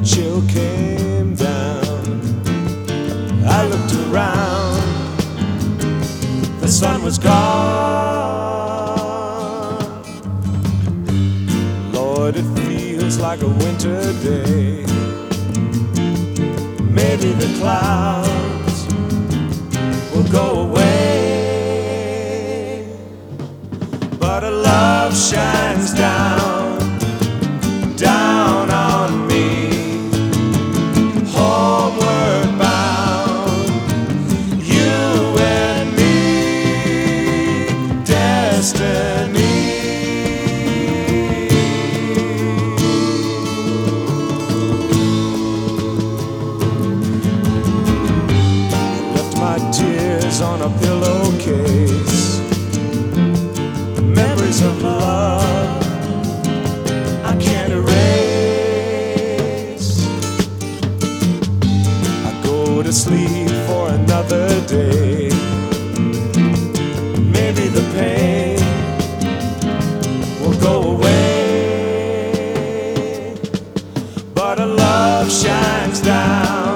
chill came down. I looked around, the sun was gone. Lord, it feels like a winter day. Maybe the clouds will go away, but a love shines down, down on me. Homeward bound, you and me, destiny. My tears on a pillowcase, memories of love I can't erase. I go to sleep for another day. Maybe the pain will go away, but a love shines down,